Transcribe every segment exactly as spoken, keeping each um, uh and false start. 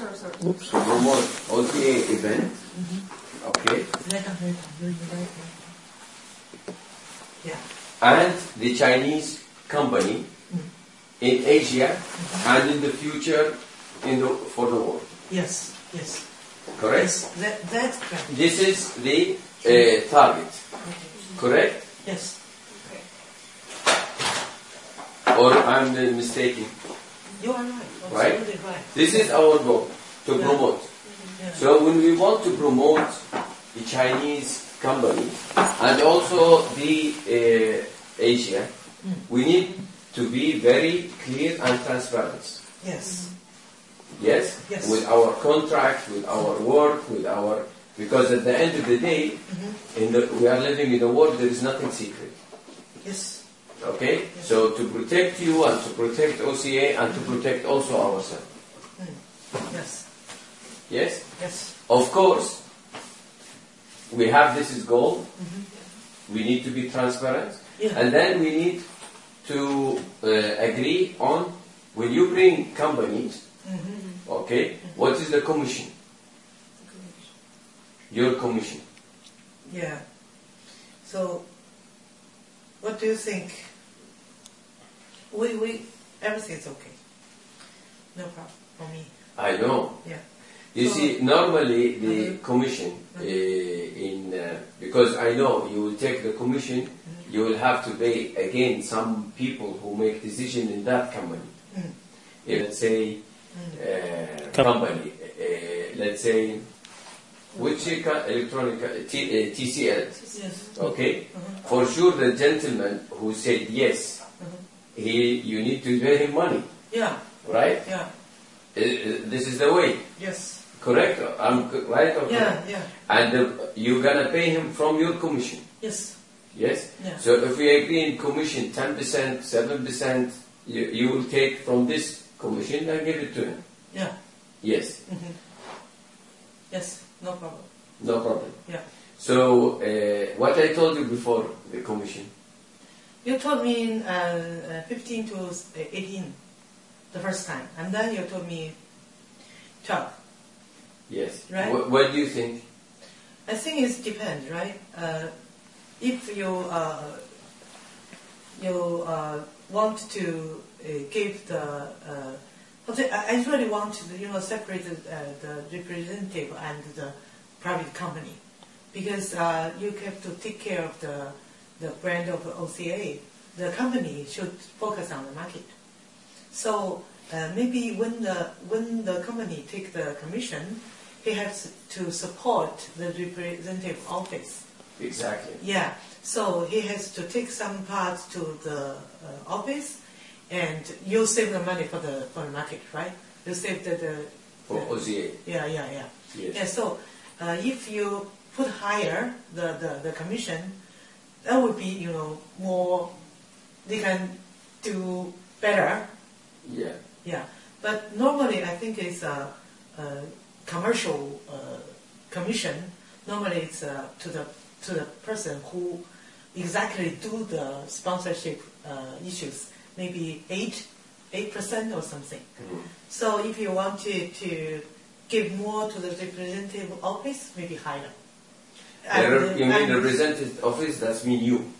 sorry, sorry. Oops. To promote O C A event. Mm-hmm. Okay. Yeah. And the Chinese company mm. in Asia mm-hmm. and in the future in the, for the world. Yes, yes. Correct? Yes, that, that's correct. This is the uh, target. Okay. Correct? Yes. Okay. Or I'm uh, mistaken? You are right. Right? Absolutely right. This is our goal, to yeah. promote. Yeah. So when we want to promote the Chinese company and also the uh, Asia, mm. we need to be very clear and transparent. Yes. Yes? Yes. With our contract, with our work, with our... Because at the end of the day, mm-hmm. in the, we are living in a world there is nothing secret. Yes. Okay? Yes. So to protect you and to protect O C A and to protect also ourselves. Mm. Yes. Yes? Yes. Of course, we have this as goal. Mm-hmm. We need to be transparent. Yeah. And then we need to uh, agree on, when you bring companies, mm-hmm. okay, mm-hmm. what is the commission? Your commission. Yeah. So, what do you think? We, we, everything is okay. No problem for me. I know. Yeah. You so, see, normally the mm-hmm. commission, uh, in uh, because I know you will take the commission, mm-hmm. you will have to pay again some people who make decision in that company. Mm-hmm. If, let's say, mm-hmm. uh, company, uh, let's say, which electronic, uh, T, uh, T C L, yes. okay? Uh-huh. For sure the gentleman who said yes, uh-huh. he, you need to pay him money. Yeah. Right? Yeah. Uh, this is the way. Yes. Correct? I'm right or yeah, correct? Yeah. And uh, you're gonna pay him from your commission. Yes. Yes? Yeah. So if we agree in commission ten percent, seven percent, you, you will take from this commission and give it to him. Yeah. Yes. Mm-hmm. Yes. No problem. No problem. Yeah. So, uh, what I told you before the commission? You told me uh, fifteen to eighteen the first time, and then you told me twelve. Yes. Right? Wh what do you think? I think it depends, right? Uh, if you uh, you uh, want to uh, give the uh, I really want to, you know, separate the, uh, the representative and the private company, because uh, you have to take care of the the brand of O C A. The company should focus on the market. So uh, maybe when the when the company take the commission, he has to support the representative office. Exactly. Yeah. So he has to take some part to the uh, office. And you save the money for the for the market, right? You save the, the, for the O C A. Yeah, yeah, yeah. Yes. Yeah. So uh, if you put higher the, the, the commission, that would be, you know, more. They can do better. Yeah. Yeah. But normally, I think it's a, a commercial uh, commission. Normally, it's uh, to the to the person who exactly do the sponsorship uh, issues. Maybe eight, eight percent or something. Mm-hmm. So if you wanted to give more to the representative office, maybe higher. And, you mean representative office? That mean you?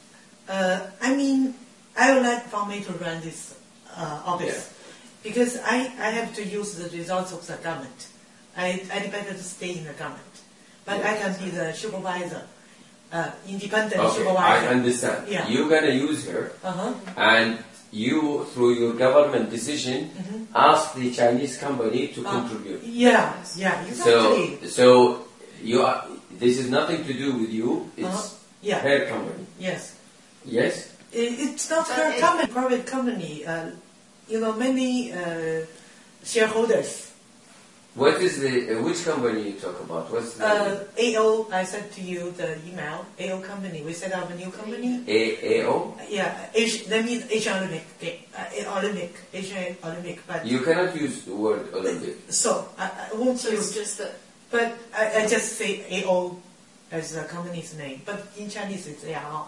Uh, I mean, I would like for me to run this uh, office yeah. because I, I have to use the results of the government. I I better to stay in the government, but yeah. I can be the supervisor. Uh, independent okay, supervisor. I understand. Yeah. You're gonna use her, uh-huh. and you, through your government decision, mm-hmm. ask the Chinese company to uh, contribute. Yeah, yeah, exactly. So, so you are. This is nothing to do with you. It's uh-huh. yeah. her company. Yes. Yes. It, it's not her company. Private company. Uh, you know, many uh, shareholders. What is the, uh, which company you talk about? What's the... Uh, A O, I sent to you the email, A O company. We set up a new company. A AO? Yeah, H, that means Asian Olympic, uh, Olympic, Asian Olympic. But you cannot use the word Olympic. So, I, I won't so use, it's just that. But I, I just say A O as the company's name. But in Chinese it's A R.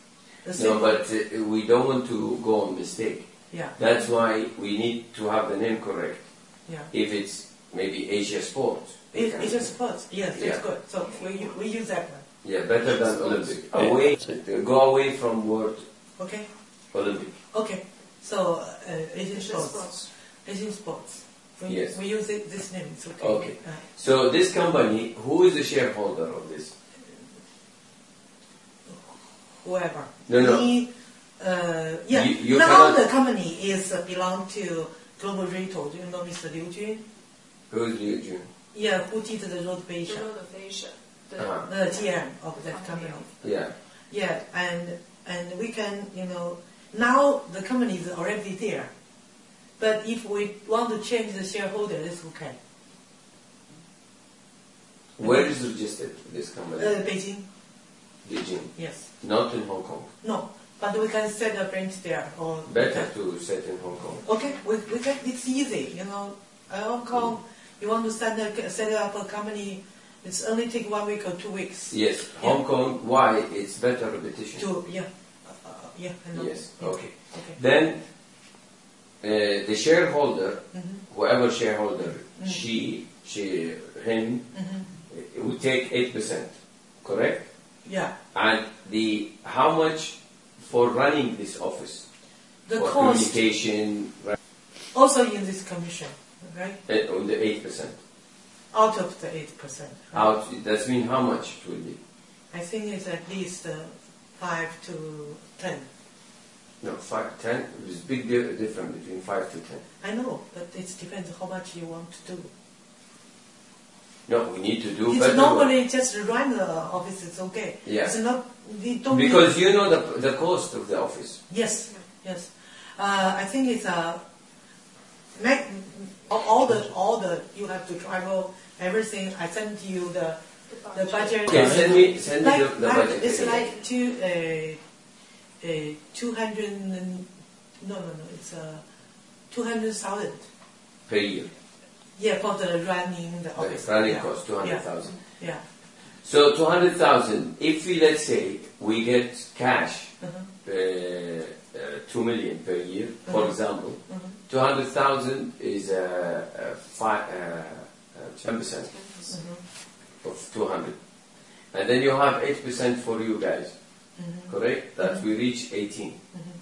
No, but uh, we don't want to go on mistake. Yeah. That's why we need to have the name correct. Yeah. If it's maybe Asia Sports. It, it's a sport. Yes, Yeah. that's good. So we we use that one. Yeah, better than Olympic. Away, go away from word Okay. Olympic. Okay. So uh, Asian Asian sports. sports. Asian sports. We, Yes. we use it, this name. It's okay. Okay. Uh, So this company, who is the shareholder of this? whoever. No, no. We, uh, yeah. You- you now cannot- the company is uh, belong to Global Retail. Do you know Mister Liu Jun? Who is Liu Jun? Yeah, who did the road The Asia, road of Asia. The Uh-huh. the G M of that company. Yeah. Yeah, and and we can, you know, now the company is already there, but if we want to change the shareholder, it's okay. Where is registered this company? Uh, Beijing, Beijing. yes. Not in Hong Kong. No, but we can set a branch there. Or Better to set in Hong Kong. Okay, we, we can, it's easy, you know. Uh, Hong Kong, you want to set, a, set up a company, it's only take one week or two weeks. Yes, Yeah. Hong Kong. Why? It's better repetition. To, yeah, uh, uh, yeah, I know. Yes. Yeah. Okay. Okay. Then uh, the shareholder, Mhm. whoever shareholder, she, she, him, Mhm. uh, will take eight percent. Correct. Yeah, And the how much for running this office? the for cost communication, right? also in this commission, right? uh, on the eight percent. Out of the eight percent. Out. That means how much it will be? I think it's at least uh, five to ten. No, five, ten. There's a big di- difference between five to ten. I know, but it depends how much you want to do. No, we need to do It's better. normally just run the office, it's okay. Yeah. It's not, we don't Because need- you know the the cost of the office. Yes, yes. Uh, I think it's a, make, all all the, all the, you have to travel, everything, I send you the, the budget. Okay, send me send me Like, the, the like, budget. it's like two, uh, uh, two hundred, and- no, no, no, it's uh, two hundred thousand. per year. Yeah, for the running the The office. running yeah. cost two hundred thousand. Yeah. yeah. So two hundred thousand. If we let's say we get cash, Uh-huh. uh, uh, two million per year, for Mhm. example, Mhm. two hundred thousand is uh, uh, five, uh, ten percent Mhm. of two hundred, and then you have eight percent for you guys. Mhm. Correct? That we reach eighteen.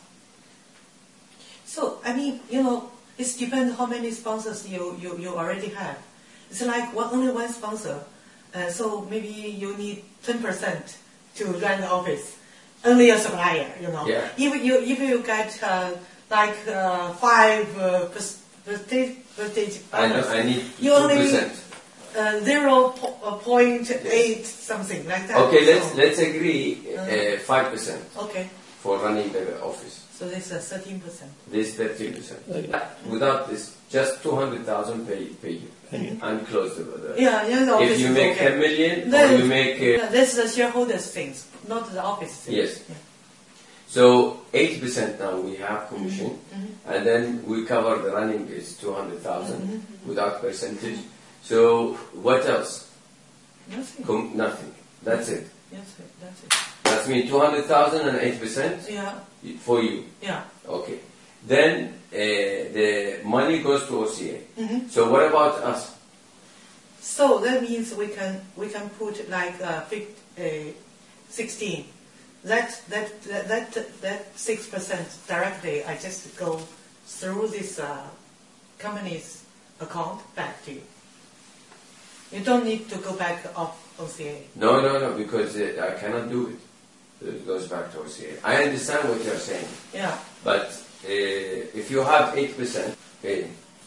So, I mean, you know, it depends how many sponsors you, you, you already have. It's like one, only one sponsor, uh, so maybe you need ten percent to run the office. Only a supplier, you know. Yeah. If you if you get uh, like uh, five uh, percentage percentage I know. bonus, I need you two only percent. uh, zero po- uh, point eight something like that. Okay, let's So- let's agree uh, five percent Okay, for running the office. so this is thirteen percent. This thirteen percent. Without this, just two hundred thousand per per year, and close the. the Yeah, yeah, the office if you is make okay. ten million, or Then- you make uh, Yeah, that's the shareholders things, not the office things. Yes. Yeah. so eight percent now we have commission, Mm-hmm. and then we cover the running is two hundred thousand Mm-hmm. without percentage. So what else? Nothing. Com- nothing. That's it. Yes, that's it. That means two hundred thousand and eight percent Yeah, for you. yeah. Okay. Then uh, the money goes to O C A. Mhm. So what about us? So that means we can we can put like uh, fif- uh, sixteen. That that that that, that six percent directly. I just go through this uh, company's account back to you. You don't need to go back off O C A. No, no, no, because uh, I cannot do it. It goes back to O C A. I understand what you're saying, Yeah. but uh, if you have eight percent, okay,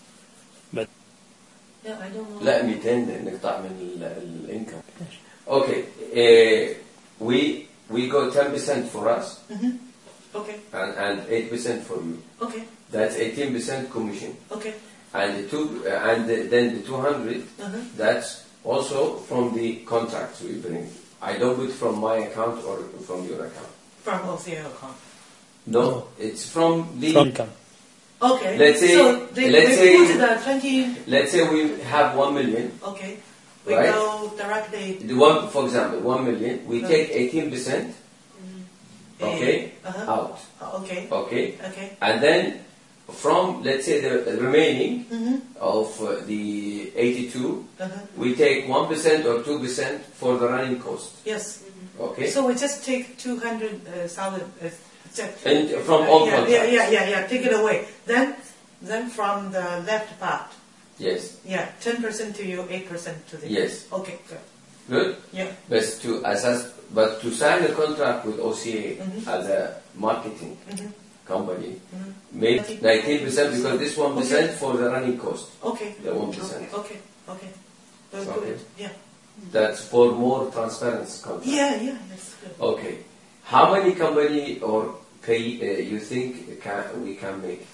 Yeah, I don't know. لا مئتين نقطع من ال- الانكم. Okay, uh, we we go ten percent for us Mhm. Okay. and, and eight percent for you. Okay. That's eighteen percent commission. Okay. And the two, uh, and the, then the two hundred, Uh-huh. that's also from the contracts we bring. I don't do it from my account or from your account. From O C A account. No, it's from the. From income. Okay. Let's say- so they, let's they say- put the twenty. Let's say we have one million. Okay. We Right. go directly. The one, for example, one million. We take eighteen percent. Okay, Uh-huh. out. Uh, Okay. Okay, Okay. and then from, let's say, the remaining Mm-hmm. of uh, the eighty-two, Uh-huh. we take one percent or two percent for the running cost. Yes. Okay? So we just take two hundred thousand. Uh, just- And from all yeah, yeah, contracts. yeah, yeah, yeah. Take it away. Then, then from the left part, Yes. yeah, ten percent to you, eight percent to the. Yes. Okay. Good. Good? Yeah. But to, assess, but to sign a contract with O C A Mhm. as a marketing Mm-hmm. company, Mhm. make nineteen percent because this one percent Okay. for the running cost. Okay. The one percent. Okay. Okay. Very Okay. good. Yeah. That's for more transparency contract. Yeah. Yeah. That's good. Okay. How many company or pay uh, you think can, we can make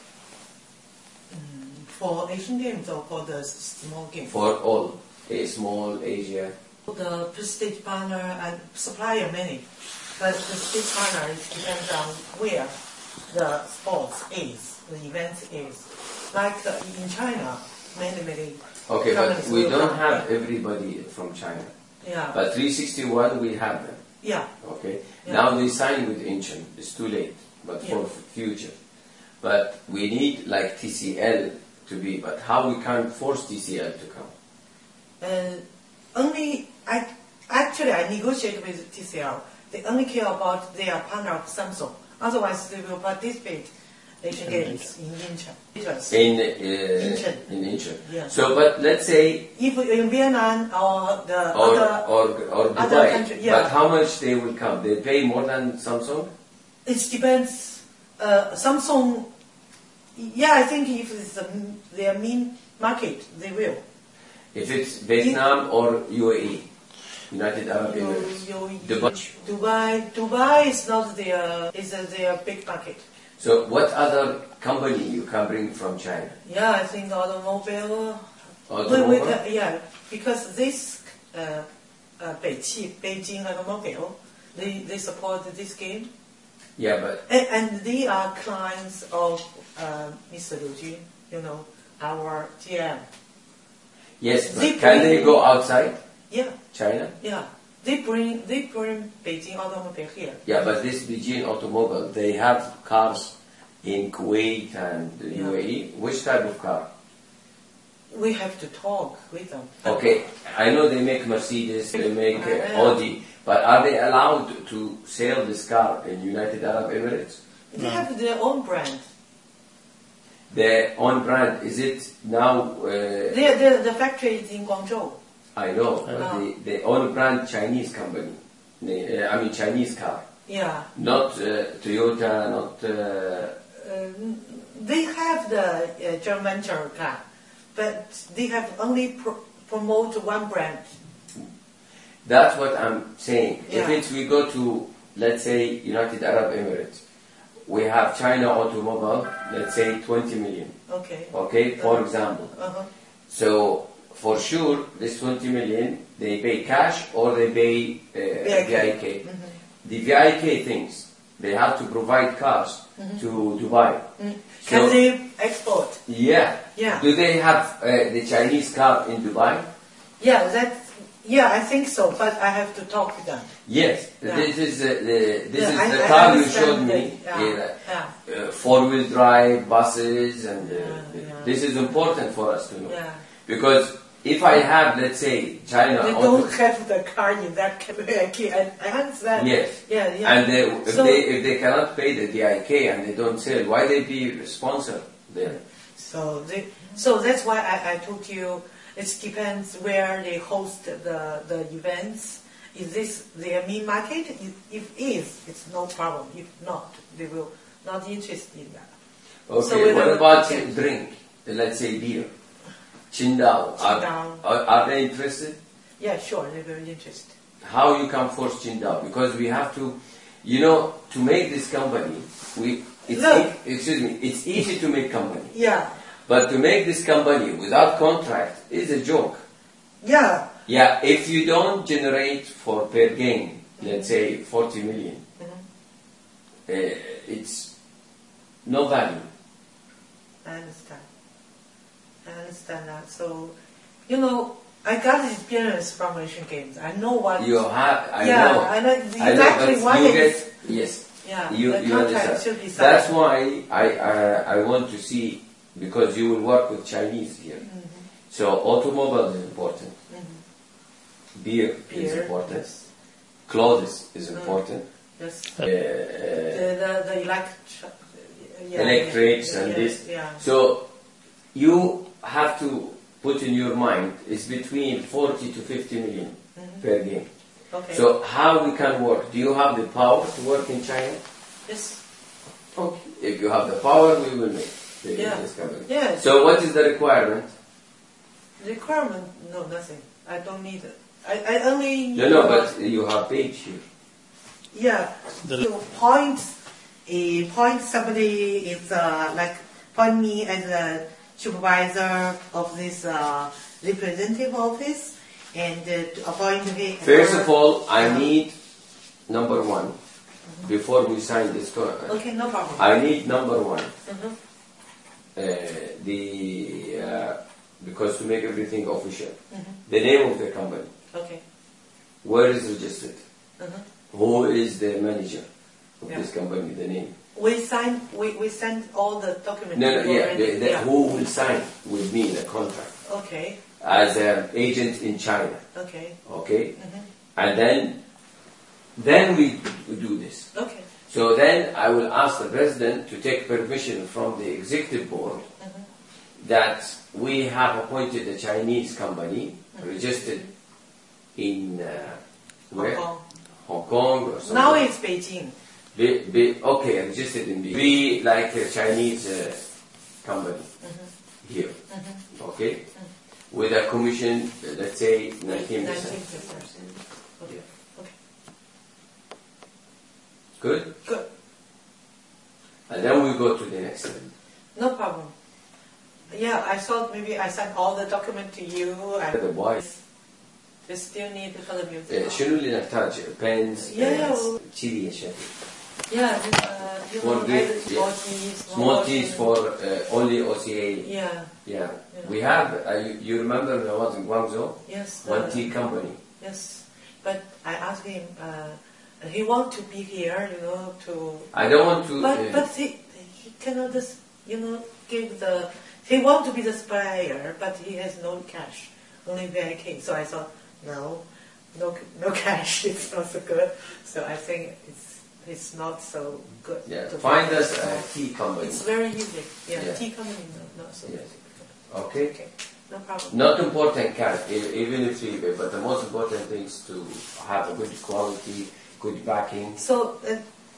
Mm, for Asian games or for the s- small games? for all, a small Asia? The prestige partner and supplier many, but the prestige partner it depends on where the sports is, the event is. Like uh, in China, many many. Okay, but companies we will don't come. have everybody from China. Yeah. But three sixty-one we have them. Yeah. Okay. Yeah. Now they sign with Incheon. It's too late, but for Yeah. future. But we need like T C L to be. But how we can force T C L to come? Uh, only I actually I negotiate with T C L. They only care about their partner of Samsung. Otherwise, they will participate Asian Games in Incheon. In uh, Incheon. in Incheon. Yeah. So, but let's say If in Vietnam or the or other, or or other Dubai. country, yeah. But how much they will come? They pay more than Samsung. it depends. Uh, Samsung, yeah, I think if it's a, their main market, they will. If it's Vietnam or U A E, United Arab You- Emirates, you- Dubai. Dubai, Dubai is not their is a, their big market. So, what other company you can bring from China? Yeah, I think automobile. Automobile? We, we, uh, yeah, because this uh, uh, Beiqi, Beijing automobile, they, they support this game, Yeah, but and, and they are clients of uh, Mister Liu Jun, you know, our G M. yes, but They can bring- they go outside Yeah, China? yeah. They bring they bring Beijing automobile here. Yeah, but this Beijing automobile, they have cars in Kuwait and the Yeah. U A E. Which type of car? We have to talk with them. Okay, I know they make Mercedes, they make uh, Yeah. Audi, but are they allowed to sell this car in United Arab Emirates? They have their own brand. Their own brand, is it now, uh, Their, their, the factory is in Guangzhou. I know, but Ah. the, the own brand Chinese company, the, uh, I mean Chinese car, Yeah. not uh, Toyota, not, uh, Um, they have the uh, joint venture car, but they have only pro- promote one brand. that's what I'm saying. If Yeah. it's we go to, let's say, United Arab Emirates, we have China automobile, let's say twenty million, Okay. okay, for example. Uh-huh. So, for sure, this twenty million, they pay cash or they pay uh, V I K. V I K. The V I K things, they have to provide cars to Dubai. Mm. Can So- they export? Yeah. Yeah. Do they have uh, the Chinese car in Dubai? Yeah, that. Yeah, I think so, but I have to talk to them. Yes. Yeah. This is uh, the this Yeah, is I- the I car you understand showed me. that, yeah, yeah. Uh, four wheel drive buses and uh, Yeah, yeah. this is important for us to know Yeah. because if I have, let's say, China They auto- don't have the car in that V I K. I, I understand. Yes. Yeah, yeah. And they, if So- they if they cannot pay the V I K and they don't sell, why they be sponsor there? So they, so that's why I, I told you it depends where they host the, the events. Is this their main market? If, if is, it's no problem. If not, they will not interested in that. Okay. So we what have a- about okay. drink? Let's say beer. Qingdao. Are, Qingdao. are, are they interested? Yeah, sure, they're very interested. How you can force Qingdao? Because we have to, you know, to make this company, we it's Look. e- excuse me, it's easy to make company, Yeah, but to make this company without contract is a joke. yeah, Yeah, if you don't generate for per game, let's say forty million, Mhm. uh, it's no value. I understand. I understand that. So, you know, I got experience from Asian Games. I know what. You have, I yeah, know, I know I know, exactly but what you it get, is. yes, Yeah, You, the you contract understand? should be signed. That's why I, I I want to see, because you will work with Chinese here. Mm-hmm. So automobile is important. Mm-hmm. Beer, Beer, is important. yes. Clothes is Mm. important. Yes. Uh, The, the, the electric, yeah, electrics yeah, and yeah, this. Yeah. So you have to put in your mind it's between forty to fifty million Mm-hmm. per game. Okay. So how we can work? Do you have the power to work in China? Yes. Okay. If you have the power, we will make the Yeah. this company. Yes. So what is the requirement? Requirement? No, nothing. I don't need it. I, I only. No, no, but you have page here. Yeah. You point, a point somebody is uh, like point me as a supervisor of this uh, representative office, and uh, to appoint me. First of all, I uh, need number one before we sign this contract. Okay, no problem. I need number one. Mhm. Uh, the uh, because to make everything official, Mhm. the name of the company, Okay. where is registered, Mhm. who is the manager of Yeah. this company, the name. We sign. We, we send all the documents. No, no, yeah, already. the, the, Yeah. who will sign with me the contract Okay. as an agent in China, Okay. okay, Mhm. and then then we, we do this. Okay. So then I will ask the president to take permission from the executive board Mhm. that we have appointed a Chinese company registered in uh, where? Hong Kong. Hong Kong or something. Now it's Beijing. Be, be, okay, registered in Beijing. Be like a Chinese uh, company here, okay? With a commission, uh, let's say nineteen percent. nineteen percent. Okay. Okay. Good? Good. And then we go to the next step. No problem. Yeah, I thought maybe I sent all the document to you. And The boys. they still need for the music. آه، شنو اللي نحتاج؟ pens, Yeah. pens, كذي أشياء. Yeah, uh, you For know, gift, either yeah. small teas, Small teas for uh, only O C A. Yeah. Yeah. We have, uh, you, you remember when I was in Guangzhou? Yes. One the- tea company. Yes, but I asked him. Uh, he want to be here, you know, to. I don't want to... But uh, but he he cannot just you know give the. He want to be the supplier, but he has no cash, only V I K. So I thought no, no no cash. It's not so good. So I think it's it's not so good. yeah. to Find buy. us a tea company. It's very easy. Yeah, Yeah. tea company no, not so Yes. good. Okay? Okay, no problem. Not important cash, e- even if we, but the most important thing is to have a good quality, good backing. So uh,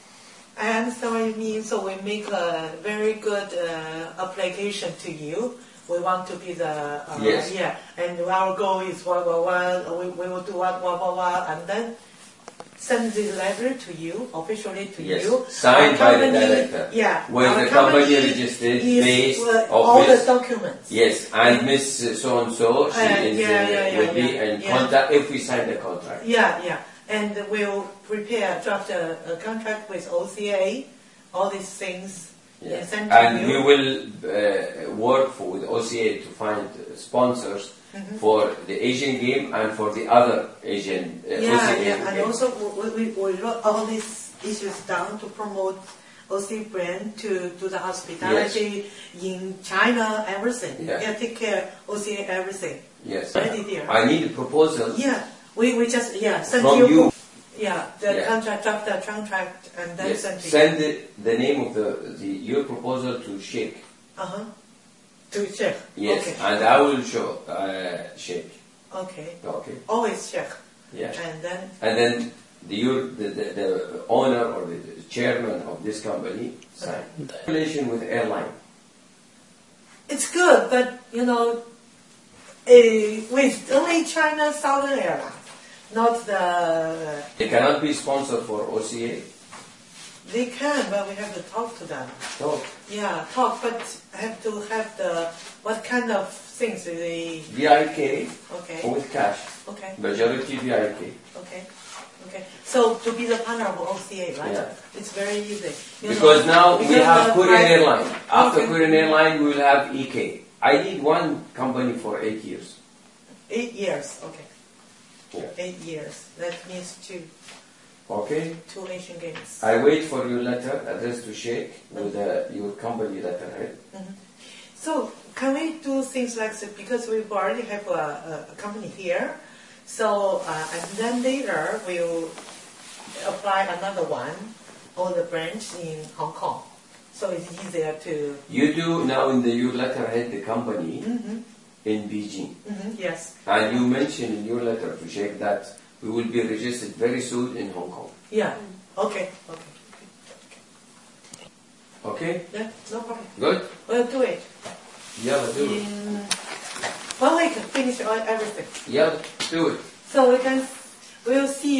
I understand what you mean. So we make a very good uh, application to you. We want to be the uh, Yes. yeah, and our goal is one one one. We, we will do one one one one, and then send the letter to you officially to Yes. you. Signed Our by the company- director. Yeah, With our the company company registered, is, based, uh, all the office. documents. Yes, and Miss So and So, she Uh, is yeah, uh, yeah, yeah, will be yeah, in yeah. contact if we sign the contract. Yeah, yeah. And we'll prepare, draft a, a contract with O C A, all these things, Yeah. and send to And you. we will uh, work for, with O C A to find uh, sponsors Mm-hmm. for the Asian game and for the other Asian uh, Yeah, O C A yeah, and game. also we, we, we wrote all these issues down to promote O C brand to do the hospitality in China, everything. Yeah. Yeah, take care O C everything. Yes. Ready there. I need a proposal Yeah, we, we just yeah send from you. you. Yeah, the Yeah. contract, draft the contract, and then Yes. send to Send you. the, the name of the, the your proposal to Sheikh. Uh huh. To check. Yes, Okay. and I will show uh, Sheikh. Okay. Okay. Always check. Yeah. And then And then the, your, the, the, the owner or the, the chairman of this company sign. Relation with airline. it's good, but you know, eh, with only China Southern Airlines, not the. They cannot be sponsored for O C A. They can, but we have to talk to them. No. Yeah, talk, but have to have the what kind of things do they? V I K Okay, with cash. okay, Majority V I K. okay, okay. So to be the partner of O C A, right? Yeah. It's very easy. You Because know, now we because have the Korean price- Airline. After Okay. Korean Airline, we will have E K. I need one company for eight years. Eight years, okay. Yeah. Eight years. That means two. Okay? to Asian Games. I wait for your letter addressed to Sheikh with uh, your company letterhead. Mhm. So can we do things like this, because we already have a, a company here, so uh, and then later we'll apply another one or the branch in Hong Kong, so it's easier to. You do now in the your letterhead the company Mm-hmm. in Beijing. Mm-hmm. Yes. And you mentioned in your letter to Sheikh that we will be registered very soon in Hong Kong. Yeah. Okay. Okay. Okay? Yeah. No problem. Good? We'll do it. Yeah, do it. In one week, finish all everything. Yeah, do it. So we can. We'll see.